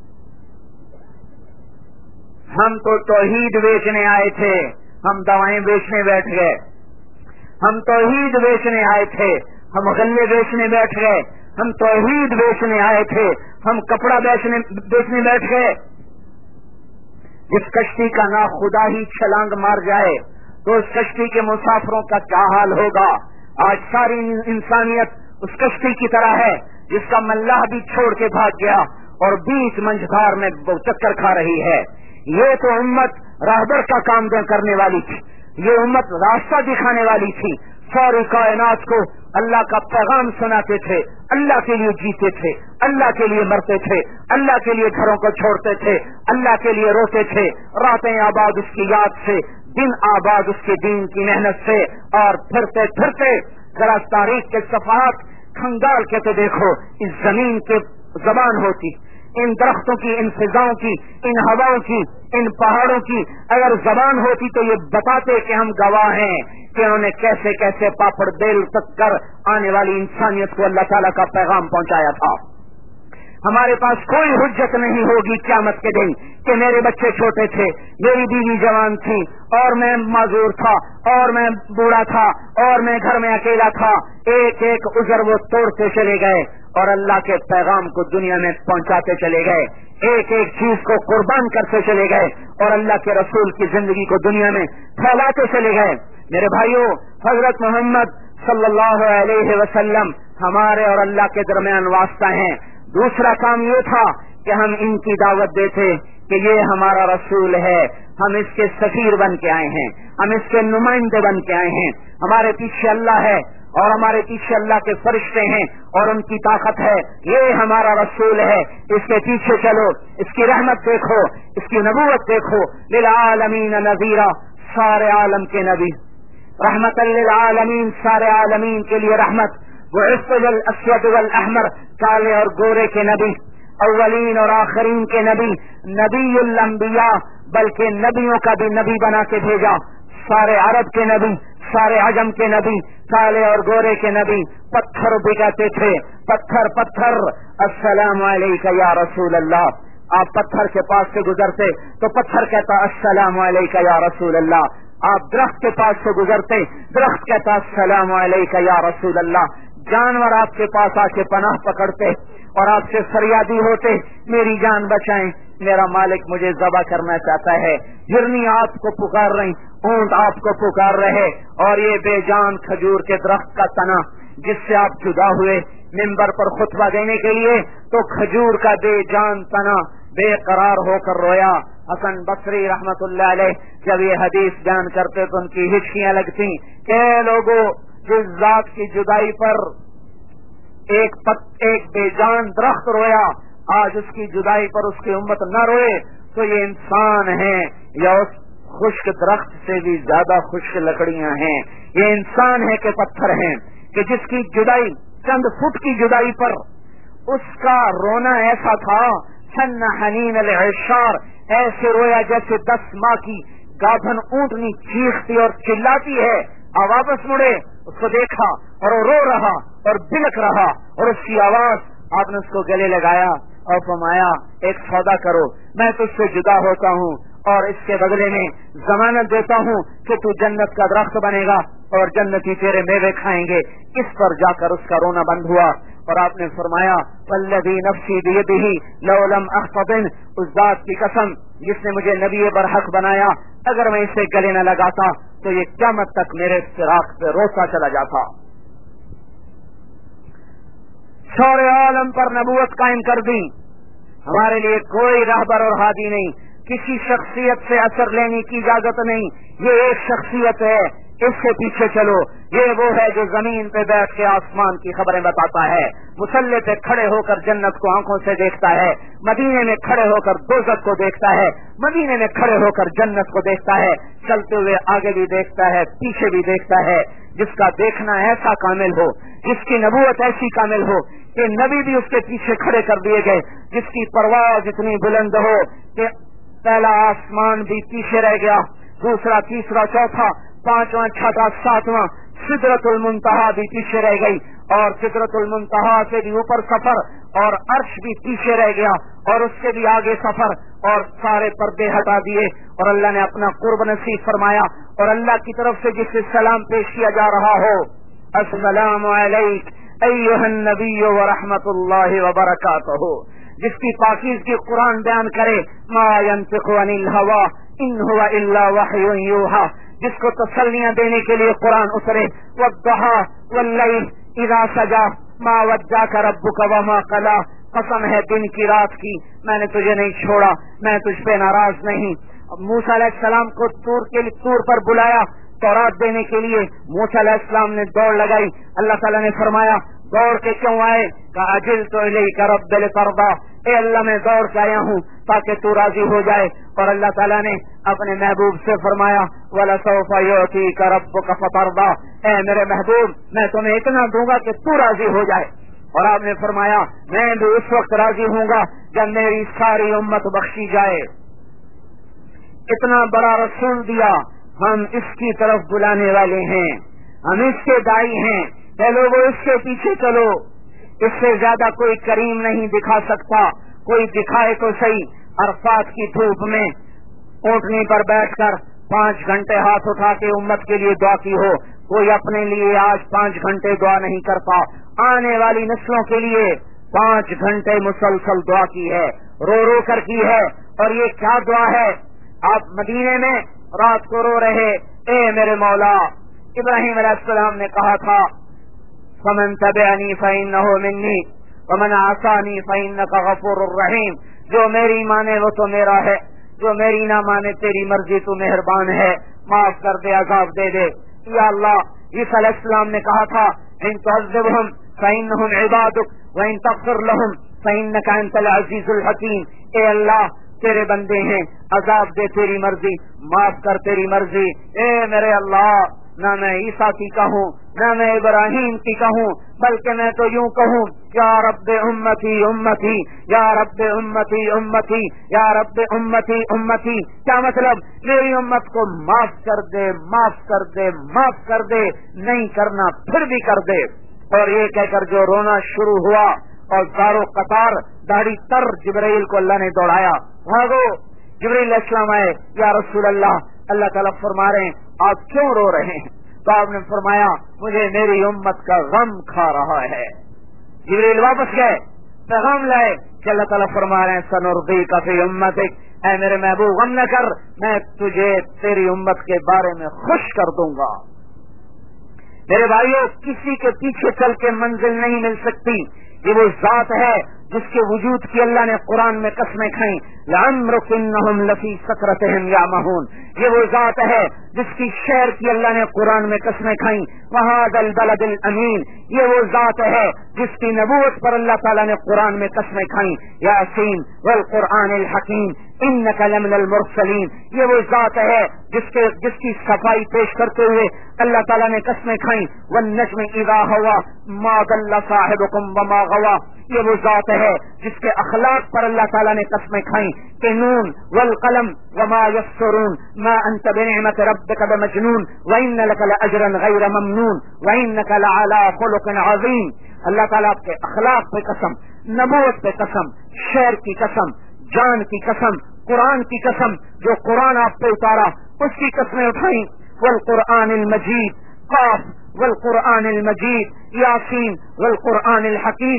[SPEAKER 1] हम तो तौहीद बेचने आए थे, हम दवाएं बेचने बैठ गए। हम तौहीद बेचने आए थे, हम गल्ले बेचने बैठ गए। हम तौहीद बेचने आए थे, हम कपड़ा बेचने बेचने बैठ गए। जिस कश्ती का ना खुदा ही छलांग मार जाए तो उस कश्ती के मुसाफिरों का क्या हाल होगा। आज सारी इंसानियत उस कश्ती की तरह है जिसका मल्लाह भी छोड़ के भाग गया और बीच मंझधार में चक्कर खा रही है। ये तो उम्मत राहबर का काम करने वाली थी, ये उम्मत रास्ता दिखाने वाली थी। सारी कायनात को अल्लाह का पैगाम सुनाते थे, अल्लाह के लिए जीते थे, अल्लाह के लिए मरते थे, अल्लाह के लिए घरों को छोड़ते थे, अल्लाह के लिए रोते थे। रातें आबाद उसकी याद से, दिन आबाद उसके दीन की मेहनत से। और फिरते फिरते जरा तारीख के सफात खंगाल के तो देखो, इस जमीन के जबान होती, इन दरख्तों की, इन फिजाओं की, इन हवाओं की, इन पहाड़ों की अगर जबान होती तो ये बताते कि हम गवाह हैं कि उन्होंने कैसे कैसे पापड़ बेल तक कर आने वाली इंसानियत को अल्लाह ताला का पैगाम पहुंचाया था। हमारे पास कोई हुज्जत नहीं होगी क़यामत के दिन कि मेरे बच्चे छोटे थे, मेरी बीवी जवान थी और मैं माजूर था और मैं बूढ़ा था और मैं घर में अकेला था। एक एक उज़र वो तोड़ते चले गए और अल्लाह के पैगाम को दुनिया में पहुंचाते चले गए। एक एक चीज को कुर्बान करते चले गए और अल्लाह के रसूल की जिंदगी को दुनिया में फैलाते चले गए। मेरे भाइयों, हजरत मोहम्मद सल्लल्लाहु अलैहि वसल्लम हमारे और अल्लाह के दरमियान वास्ता हैं। दूसरा काम ये था कि हम इनकी दावत देते, کہ یہ ہمارا رسول ہے، ہم اس کے سفیر بن کے آئے ہیں، ہم اس کے نمائندے بن کے آئے ہیں، ہمارے پیچھے اللہ ہے اور ہمارے پیچھے اللہ کے فرشتے ہیں اور ان کی طاقت ہے، یہ ہمارا رسول ہے، اس کے پیچھے چلو، اس کی رحمت دیکھو، اس کی نبوت دیکھو، للعالمین نذیرا، سارے عالم کے نبی، رحمت للعالمین، سارے عالمین کے لیے رحمت، بعثت بالاسود والاحمر، کالے اور گورے کے نبی، اولین اور آخرین کے نبی، نبی الانبیاء، بلکہ نبیوں کا بھی نبی بنا کے بھیجا، سارے عرب کے نبی، سارے عجم کے نبی، کالے اور گورے کے نبی، پتھر بھی کہتے تھے، پتھر پتھر السلام علیکہ یا رسول اللہ، آپ پتھر کے پاس سے گزرتے تو پتھر کہتا السلام علیکہ یا رسول اللہ، آپ درخت کے پاس سے گزرتے درخت کہتا السلام علیکہ یا رسول اللہ، جانور آپ کے پاس آ کے پناہ پکڑتے اور آپ سے فریادی ہوتے، میری جان بچائیں، میرا مالک مجھے ذبح کرنا چاہتا ہے، ہرنی آپ کو پکار رہی، اونٹ آپ کو پکار رہے، اور یہ بے جان کھجور کے درخت کا تنا جس سے آپ جدا ہوئے منبر پر خطبہ دینے کے لیے، تو کھجور کا بے جان تنا بے قرار ہو کر رویا۔ حسن بصری رحمت اللہ علیہ جب یہ حدیث بیان کرتے تو ان کی ہچکیاں لگتی کہ لوگوں جس ذات کی جدائی پر ایک پت ایک بے جان درخت رویا، آج اس کی جدائی پر اس کی امت نہ روئے تو یہ انسان ہیں یا اس خشک درخت سے بھی زیادہ خشک لکڑیاں ہیں، یہ انسان ہے کہ پتھر ہیں کہ جس کی جدائی چند فٹ کی جدائی پر اس کا رونا ایسا تھا، سن حنین العشار، ایسے رویا جیسے دس ماہ کی گابھن اونٹنی چیختی اور چلاتی ہے، اور واپس مڑے اس کو دیکھا اور وہ رو رہا اور بلک رہا، اور اس کی آواز آپ نے اس کو گلے لگایا اور فرمایا ایک سودا کرو، میں تجھ سے جدا ہوتا ہوں اور اس کے بدلے میں ضمانت دیتا ہوں کہ تو جنت کا درخت بنے گا اور جنتی تیرے میوے کھائیں گے۔ اس پر جا کر اس کا رونا بند ہوا اور آپ نے فرمایا والذی نفسی بیدہ لو لم اخفضن، اس ذات کی قسم جس نے مجھے نبی برحق بنایا، اگر میں اسے گلے نہ لگاتا تو یہ قیامت تک میرے فراق پہ روتا چلا جاتا۔ سارے عالم پر نبوت قائم کر دی، ہمارے لیے کوئی راہبر اور ہادی نہیں، کسی شخصیت سے اثر لینے کی اجازت نہیں، یہ ایک شخصیت ہے، اس کے پیچھے چلو، یہ وہ ہے جو زمین پہ بیٹھ کے آسمان کی خبریں بتاتا ہے، مسلح پہ کھڑے ہو کر جنت کو آنکھوں سے دیکھتا ہے، مدینے میں کھڑے ہو کر دوزخ کو دیکھتا ہے، مدینے میں کھڑے ہو کر جنت کو دیکھتا ہے، چلتے ہوئے آگے بھی دیکھتا ہے، پیچھے بھی دیکھتا ہے، جس کا دیکھنا ایسا کامل ہو، جس کی نبوت ایسی کامل ہو کہ نبی بھی اس کے پیچھے کھڑے کر دیے گئے، جس کی پرواز اتنی بلند ہو کہ پہلا آسمان بھی پیچھے رہ گیا، دوسرا تیسرا چوتھا پانچواں چھٹا ساتواں، سدرۃ المنتہا بھی پیچھے رہ گئی، اور سدرۃ المنتہا سے بھی اوپر سفر، اور عرش بھی پیچھے رہ گیا، اور اس سے بھی آگے سفر، اور سارے پردے ہٹا دیے، اور اللہ نے اپنا قرب نصیب فرمایا، اور اللہ کی طرف سے جسے سلام پیش کیا جا رہا ہو، السلام علیک ایھا النبی ورحمۃ اللہ وبرکاتہ، جس کی پاکیزگی قرآن بیان کرے، ما ینطق عن الہوی ان هو الا وحی یوحی، جس کو تسلیاں دینے کے لیے قرآن اترے، والضحی واللیل اذا سجی ما ودعک ربک وما قلی، قسم ہے دن کی رات کی، میں نے تجھے نہیں چھوڑا، میں تجھ پہ ناراض نہیں۔ موسیٰ علیہ السلام کو طور کے طور پر بلایا تورات دینے کے لیے، موسیٰ علیہ السلام نے دوڑ لگائی، اللہ تعالیٰ نے فرمایا دوڑ کے کیوں آئے؟ کہ عجلت الیک رب لترضی، اے اللہ میں دوڑ کے آیا ہوں تاکہ تو راضی ہو جائے، اور اللہ تعالیٰ نے اپنے محبوب سے فرمایا وَلَسَوْفَ يُعْطِيكَ رَبُّكَ فَتَرْضَى، اے میرے محبوب میں تمہیں اتنا دوں گا کہ تو راضی ہو جائے، اور آپ نے فرمایا میں بھی اس وقت راضی ہوں گا جب میری ساری امت بخشی جائے۔ اتنا بڑا رسول دیا، ہم اس کی طرف بلانے والے ہیں، ہم اس کے دائی ہیں کہ لوگوں اس کے پیچھے چلو، اس سے زیادہ کوئی کریم نہیں دکھا سکتا، کوئی دکھائے تو صحیح، عرفات کی دھوپ میں اونٹنی پر بیٹھ کر پانچ گھنٹے ہاتھ اٹھا کے امت کے لیے دعا کی ہو، کوئی اپنے لیے آج پانچ گھنٹے دعا نہیں کرتا، آنے والی نسلوں کے لیے پانچ گھنٹے مسلسل دعا کی ہے، رو رو کر کی ہے، اور یہ کیا دعا ہے؟ آپ مدینے میں رات کو رو رہے، اے میرے مولا، ابراہیم علیہ السلام نے کہا تھا فمن تبعنی فإنہ منی ومن عصانی فإنک غفور الرحیم، جو میری مانے وہ تو میرا ہے، جو میری نہ مانے تیری مرضی، تو مہربان ہے، معاف کر دے، عذاب دے دے۔ یا اللہ، عیسیٰ علیہ السلام نے کہا تھا ان تعذبهم فإنهم عبادك وإن تغفر لهم فإنك أنت العزيز الحكيم۔ اے اللہ تیرے بندے ہیں، عذاب دے تیری مرضی، معاف کر تیری مرضی۔ اے میرے اللہ، نہ میں عیسیٰ کی کہوں نہ میں ابراہیم کی کہوں، بلکہ میں تو یوں کہوں یا رب امتی امتی، یا رب امتی امتی، یا رب امتی امتی۔ کیا مطلب؟ میری امت کو معاف کر دے، معاف کر دے، معاف کر دے، نہیں کرنا پھر بھی کر دے۔ اور یہ کہہ کر جو رونا شروع ہوا اور زارو قطار داڑھی تر جبرائیل کو اللہ نے دوڑایا، بھاگو۔ جبرائیل علیہ السلام آئے، یا رسول اللہ، اللہ تعالیٰ فرما رہے ہیں آپ کیوں رو رہے ہیں؟ تو آپ نے فرمایا مجھے میری امت کا غم کھا رہا ہے۔ جبرائیل واپس گئے، پیغام لائے کہ اللہ تعالیٰ فرما رہے ہیں سنرضیک فی امتک، اے میرے محبوب غم نہ کر، میں تجھے تیری امت کے بارے میں خوش کر دوں گا۔ میرے بھائیوں، کسی کے پیچھے چل کے منزل نہیں مل سکتی، یہ وہ ذات ہے جس کے وجود کی اللہ نے قرآن میں قسمیں کھائیں، لعمرک انہم لفی سکرتہم یعمہون۔ یہ وہ ذات ہے جس کی شہر کی اللہ نے قرآن میں قسمیں کھائیں، وہذا البلد الامین۔ یہ وہ ذات ہے جس کی نبوت پر اللہ تعالیٰ نے قرآن میں قسمیں کھائیں، یاسین والقرآن الحکیم انک لمن المرسلین۔ یہ وہ ذات ہے جس کے جس کی صفائی پیش کرتے ہوئے اللہ تعالیٰ نے قسمیں کھائیں، والنجم اذا ہوا ما ضل صاحبکم وما غوا۔ یہ وہ ذات ہے جس کے اخلاق پر اللہ تعالیٰ نے قسمیں کھائیں کہ نون والقلم وما یسطرون ما انت بنعمت ربک بمجنون وان لک لاجرا غیر ممنون وانک لعلی خلق عظیم۔ اللہ تعالیٰ کے اخلاق پہ قسم، نبوت پہ قسم، شعر کی قسم، جان کی قسم، قرآن کی قسم، جو قرآن آپ پہ اتارا اس کی قسمیں اٹھائیں۔ والقرآن المجید، قاف والقرآن المجید، یاسین والقرآن الحکیم۔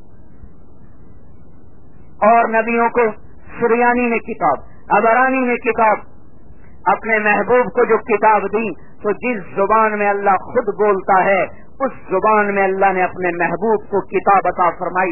[SPEAKER 1] اور نبیوں کو سریانی نے کتاب، عبرانی نے کتاب، اپنے محبوب کو جو کتاب دی، تو جس زبان میں اللہ خود بولتا ہے اس زبان میں اللہ نے اپنے محبوب کو کتاب عطا فرمائی،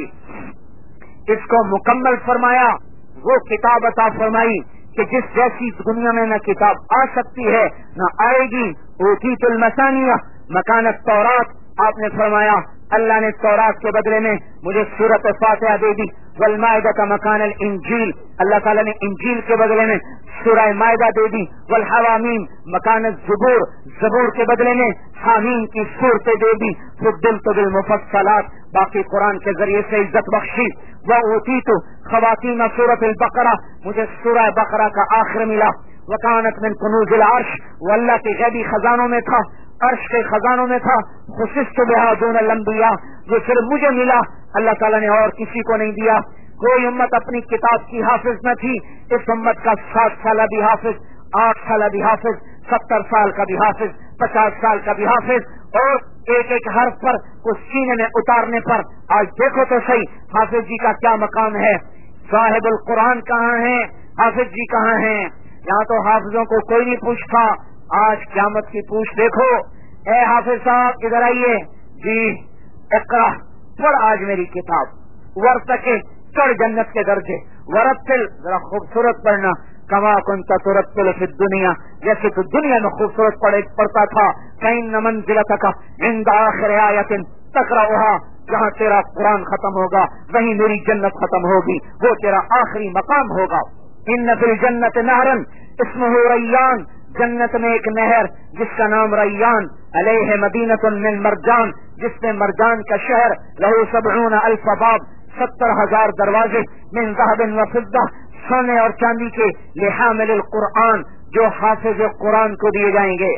[SPEAKER 1] اس کو مکمل فرمایا، وہ کتاب عطا فرمائی کہ جس جیسی دنیا میں نہ کتاب آ سکتی ہے نہ آئے گی۔ اوتیت المثانیہ مکان التورات، آپ نے فرمایا اللہ نے تورات کے بدلے میں مجھے سورۃ فاتحہ دے دی، والمائدہ مکان الانجیل، اللہ تعالیٰ نے انجیل کے بدلے میں سورہ مائدہ دے دی، والحوامیم مکان الزبور، زبور کے بدلے میں حامیم کی صورتیں دے دی، فضلت بالمفصلات، باقی قرآن کے ذریعے سے عزت بخشی، وأوتیت خواتین سورۃ البقرہ، مجھے سورہ بقرہ کا آخر ملا، وکانت من کنوز العرش، وہ اللہ کے غیبی خزانوں میں تھا، عرش کے خزانوں میں تھا، خصصت بہا دون الانبیاء، جو صرف مجھے ملا، اللہ تعالیٰ نے اور کسی کو نہیں دیا۔ کوئی امت اپنی کتاب کی حافظ نہ تھی، اس امت کا سات سالہ بھی حافظ، آٹھ سالہ بھی حافظ، ستر سال کا بھی حافظ، پچاس سال کا بھی حافظ، اور ایک ایک حرف پر کچھ سینے میں اتارنے پر۔ آج دیکھو تو صحیح حافظ جی کا کیا مقام ہے، صاحب القرآن کہاں ہیں، حافظ جی کہاں ہیں؟ یہاں تو حافظوں کو کوئی نہیں پوچھتا، آج قیامت کی پوچھ دیکھو، اے حافظ صاحب ادھر آئیے، جی اقرا پڑھ آج میری کتاب، ورتقِ چڑھ جنت کے درجے، ورتل ذرا خوبصورت پڑھنا، کما کنت ترتل فی الدنیا، جیسے تو دنیا میں خوبصورت پڑھے پڑھتا تھا، فإن منزلتک عند آخر آیۃ تقرأها، جہاں تیرا قرآن ختم ہوگا وہیں میری جنت ختم ہوگی، وہ تیرا آخری مقام ہوگا۔ ان فی الجنت نہرا اسمہ ریان، جنت میں ایک نہر جس کا نام ریان، علیہ مدینۃ من مرجان، جس میں مرجان کا شہر، لہو سبعون الف باب، ستر ہزار دروازے، من ذہب و فضہ، سونے اور چاندی کے، لحامل القرآن، جو حافظ قرآن کو دیے جائیں گے۔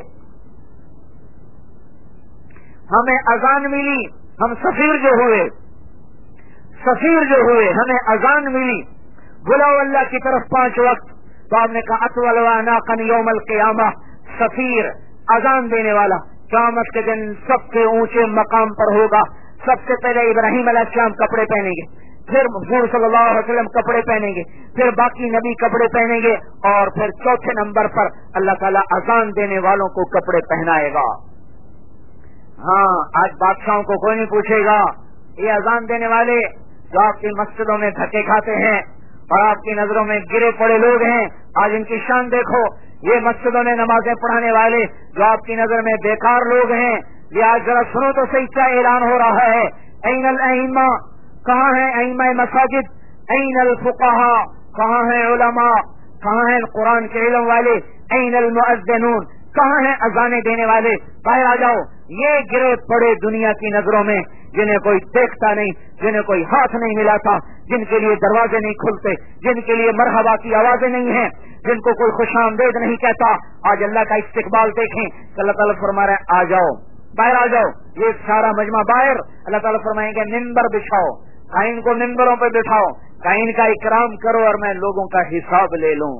[SPEAKER 1] ہمیں اذان ملی، ہم سفیر جو ہوئے سفیر جو ہوئے ہمیں اذان ملی، بلاؤ اللہ کی طرف پانچ وقت، تو آپ نے کہا اطول عناقا یوم القیامہ، سفیر اذان دینے والا قیامت کے دن سب سے اونچے مقام پر ہوگا۔ سب سے پہلے ابراہیم علیہ السلام کپڑے پہنیں گے، پھر حضور صلی اللہ علیہ وسلم کپڑے پہنیں گے، پھر باقی نبی کپڑے پہنیں گے، اور پھر چوتھے نمبر پر اللہ تعالیٰ اذان دینے والوں کو کپڑے پہنائے گا۔ ہاں آج بادشاہوں کو کوئی نہیں پوچھے گا، یہ اذان دینے والے جو آپ کی مسجدوں میں دھکے کھاتے ہیں
[SPEAKER 2] اور آپ کی نظروں میں گرے پڑے لوگ ہیں. آج ان کی شان دیکھو. یہ مسجدوں میں نمازیں پڑھانے والے جو آپ کی نظر میں بیکار لوگ ہیں. یہ آج ذرا سنو تو صحیح کیا اعلان ہو رہا ہے. این الائمہ، کہاں ہیں ائمہ مساجد؟ این الفقہا، کہاں ہیں علماء؟ کہاں ہیں قرآن کے علم والے؟ این المؤذنون، کہاں ہیں اذانیں دینے والے؟ باہر آ جاؤ. یہ گرے پڑے دنیا کی نظروں میں جنہیں کوئی دیکھتا نہیں، جنہیں کوئی ہاتھ نہیں ملاتا، جن کے لیے دروازے نہیں کھلتے، جن کے لیے مرحبا کی آوازیں نہیں ہیں، جن کو کوئی خوش آمدید نہیں کہتا. آج اللہ کا استقبال دیکھیں. اللہ تعالیٰ فرما رہے ہیں آ جاؤ، باہر آ جاؤ. یہ سارا مجمع باہر. اللہ تعالیٰ فرمائیں گے ممبر بچھاؤ، قائن کو ممبروں پہ بٹھاؤ، قائن کا اکرام کرو اور میں لوگوں کا حساب لے لوں.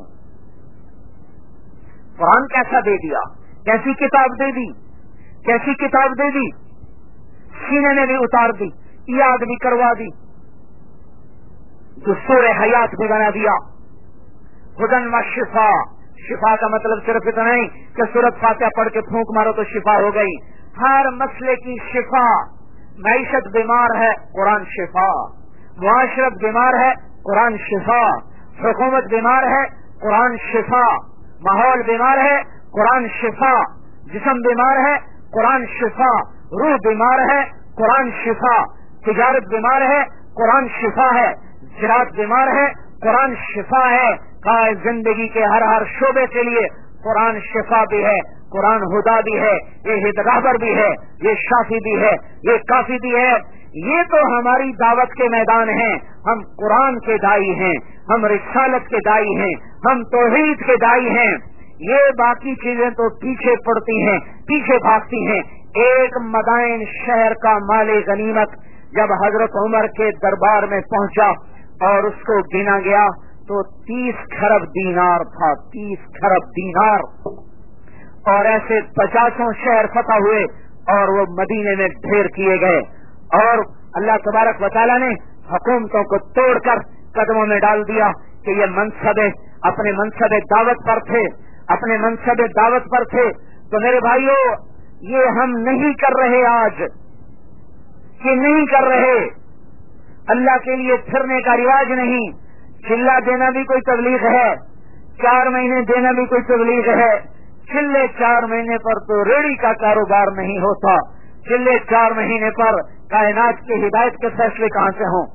[SPEAKER 2] قرآن کیسا دے دیا، کیسی کتاب دے دی، کیسی کتاب دے دی. سینے میں بھی اتار دی، یاد بھی کروا دی، دستور حیات بھی بنا دیا. ہدن و شفا. شفا کا مطلب صرف اتنا نہیں کہ سورۃ فاتحہ پڑھ کے پھونک مارو تو شفا ہو گئی. ہر مسئلے کی شفا. معیشت بیمار ہے، قرآن شفا. معاشرت بیمار ہے، قرآن شفا. حکومت بیمار ہے، قرآن شفا. ماحول بیمار ہے، قرآن شفا. جسم بیمار ہے، قرآن شفا. روح بیمار ہے، قرآن شفا. تجارت بیمار ہے، قرآن شفا ہے. زراعت بیمار ہے، قرآن شفا ہے. قائد زندگی کے ہر ہر شعبے کے لیے قرآن شفا بھی ہے، قرآن ہدا بھی ہے، یہ ہدایت بھی ہے، یہ شافی بھی ہے، یہ کافی بھی ہے. یہ تو ہماری دعوت کے میدان ہیں. ہم قرآن کے دائی ہیں، ہم رسالت کے دائی ہیں، ہم توحید کے دائی ہیں. یہ باقی چیزیں تو پیچھے پڑتی ہیں، پیچھے بھاگتی ہیں. ایک مدائن شہر کا مال غنیمت جب حضرت عمر کے دربار میں پہنچا اور اس کو گنا گیا تو تیس خرب دینار تھا. تیس خرب دینار. اور ایسے پچاسوں شہر فتح ہوئے اور وہ مدینے میں ڈھیر کیے گئے. اور اللہ تبارک و تعالیٰ نے حکومتوں کو توڑ کر قدموں میں ڈال دیا کہ یہ منصب اپنے منصب دعوت پر تھے، اپنے منصب دعوت پر تھے. تو میرے بھائیوں، یہ ہم نہیں کر رہے. آج یہ نہیں کر رہے. اللہ کے لیے پھرنے کا رواج نہیں. چلا دینا بھی کوئی تبلیغ ہے، چار مہینے دینا بھی کوئی تبلیغ ہے. چلے چار مہینے پر تو ریڑھی کا کاروبار نہیں ہوتا. چلے چار مہینے پر کائنات کی ہدایت کے فیصلے کہاں سے ہوں؟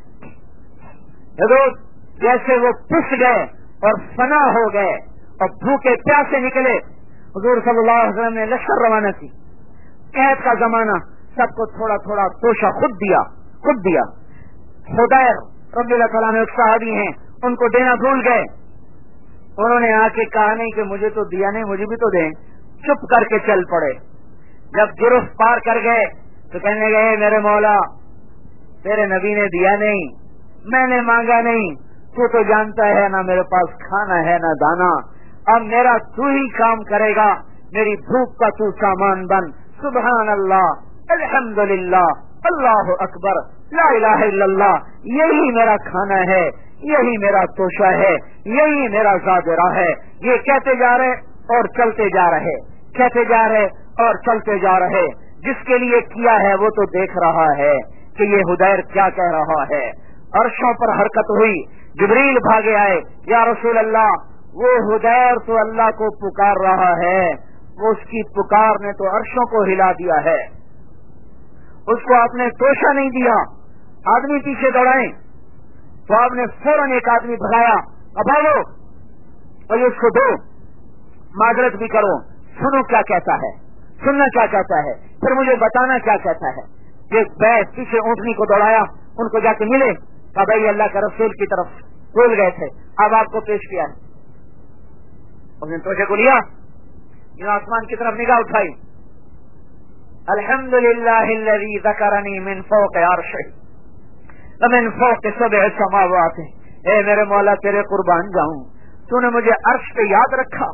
[SPEAKER 2] جیسے وہ پس گئے اور فنا ہو گئے اور بھوکے پیاسے نکلے. حضور صلی اللہ علیہ وسلم نے لشکر روانہ کی. قحط کا زمانہ، سب کو تھوڑا تھوڑا توشہ خود دیا خود دیا خدیر رضی اللہ تعالیٰ نے ایک صحابی ہیں، ان کو دینا بھول گئے. انہوں نے آ کے کہا نہیں کہ مجھے تو دیا نہیں، مجھے بھی تو دیں. چپ کر کے چل پڑے. جب گرفت پار کر گئے تو کہنے گئے میرے مولا، تیرے نبی نے دیا نہیں، میں نے مانگا نہیں، تو تو جانتا ہے نہ میرے پاس کھانا ہے نہ دانا. اب میرا تو ہی کام کرے گا، میری بھوک کا تو سامان بن. سبحان اللہ، الحمدللہ، اللہ اکبر، لا الہ الا اللہ. یہی میرا کھانا ہے، یہی میرا توشہ ہے، یہی میرا زاجرہ ہے. یہ کہتے جا رہے اور چلتے جا رہے، کہتے جا رہے اور چلتے جا رہے. جس کے لیے کیا ہے وہ تو دیکھ رہا ہے کہ یہ حدیر کیا کہہ رہا ہے. عرشوں پر حرکت ہوئی. جبریل بھاگے آئے، یا رسول اللہ، وہ حدیر تو اللہ کو پکار رہا ہے، وہ اس کی پکار نے تو عرشوں کو ہلا دیا ہے. اس کو آپ نے توشہ نہیں دیا. آدمی پیچھے دوڑائیں تو آپ نے فوراً ایک آدمی بھگایا، ابھاگو اور اس کو دو، معذرت بھی کرو، سنو کیا کہتا ہے، سننا کیا کہتا ہے، پھر مجھے بتانا کیا کہتا ہے. یہ بیس پیچھے اونٹنی کو دوڑایا، ان کو جا کے ملے، کہا بھائی اللہ کے رسول کی طرف بھول گئے تھے، اب آپ کو پیش کیا ہے. اس نے توشے کو لیا، یہاں آسمان کی طرف نگاہ اٹھائی. الحمدللہ الذی ذکرنی من فوق عرشہ ومن فوق سبع سماوات. اے میرے مولا تیرے قربان جاؤں، تو نے مجھے عرش پہ یاد رکھا،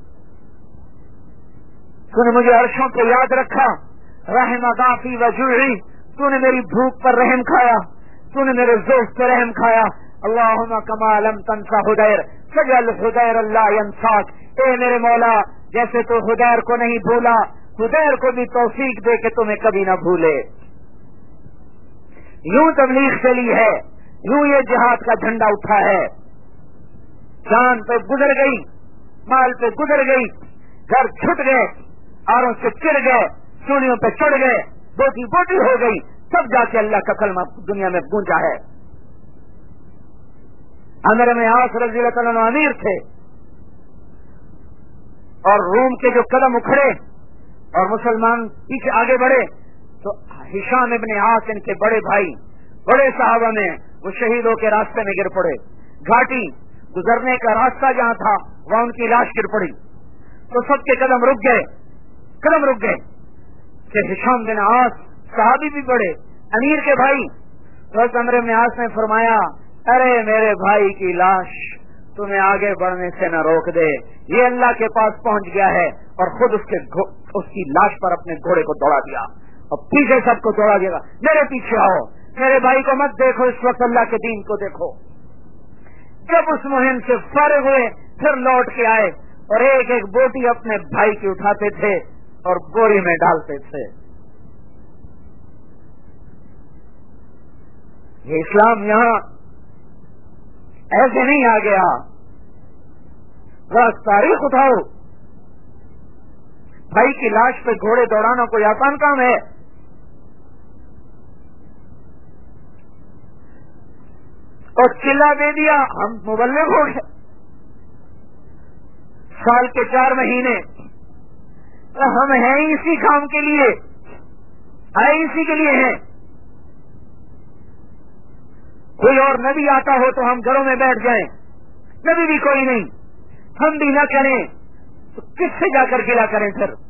[SPEAKER 2] تو نے مجھے عرشوں پہ یاد رکھا. رحم ضعفی وجوعی، تو نے میری بھوک پر رحم کھایا، تو نے میرے ذوق پہ رحم کھایا. اللہم کما لم تنسى حدیر فجعل حدیر اللہ ینساک. اے میرے مولا، جیسے تو حدیر کو نہیں بھولا، حدیر کو بھی توفیق دے کہ تمہیں کبھی نہ بھولے. یوں تبلیغ چلی ہے، यूं ये जिहाद का झंडा उठा है, जान पे गुजर गई, माल पे गुजर गई, घर छूट गए, आरों से चिर गए, चूड़ियों पे चढ़ गए, बोटी बोटी हो गई, तब जाके अल्लाह का कलमा दुनिया में गूंजा है। अमीर में आस रज़ी अल्लाह तआला अन्हु अमीर थे और रूम के जो कदम उखड़े और मुसलमान पीछे आगे बढ़े तो हिशाम इब्न आस इनके बड़े भाई, बड़े साहबा में वो शहीदों के रास्ते में गिर पड़े। घाटी गुजरने का रास्ता जहाँ था वहाँ उनकी लाश गिर पड़ी तो सबके कदम रुक गए, कदम रुक गए कि हिशाम बिन आस साहबी भी बड़े अमीर के भाई। तो अमर इब्न आस ने फरमाया, अरे मेरे भाई की लाश तुम्हें आगे बढ़ने से न रोक दे, ये अल्लाह के पास पहुंच गया है, और खुद उसके उसकी लाश पर अपने घोड़े को दौड़ा दिया और पीछे सबको दौड़ा दिया, मेरे पीछे आओ, मेरे भाई को मत देखो, इस वक्त अल्लाह के दीन को देखो। जब उस मुहिम से फारिग हुए फिर लौट के आए और एक एक बोटी अपने भाई की उठाते थे और बोरी में डालते थे। ये इस्लाम यहाँ ऐसे नहीं आ गया, बस तारीख उठाओ। भाई की लाश पे घोड़े दौड़ाना कोई आसान काम है? और चिल्ला दे दिया, हम मुबल्लिग हो गए। साल के चार महीने हम हैं इसी काम के लिए, आए इसी के लिए हैं। कोई और नबी आता हो तो हम घरों में बैठ जाएं, नबी भी कोई नहीं, हम भी न करें तो किससे जाकर गिला करें? फिर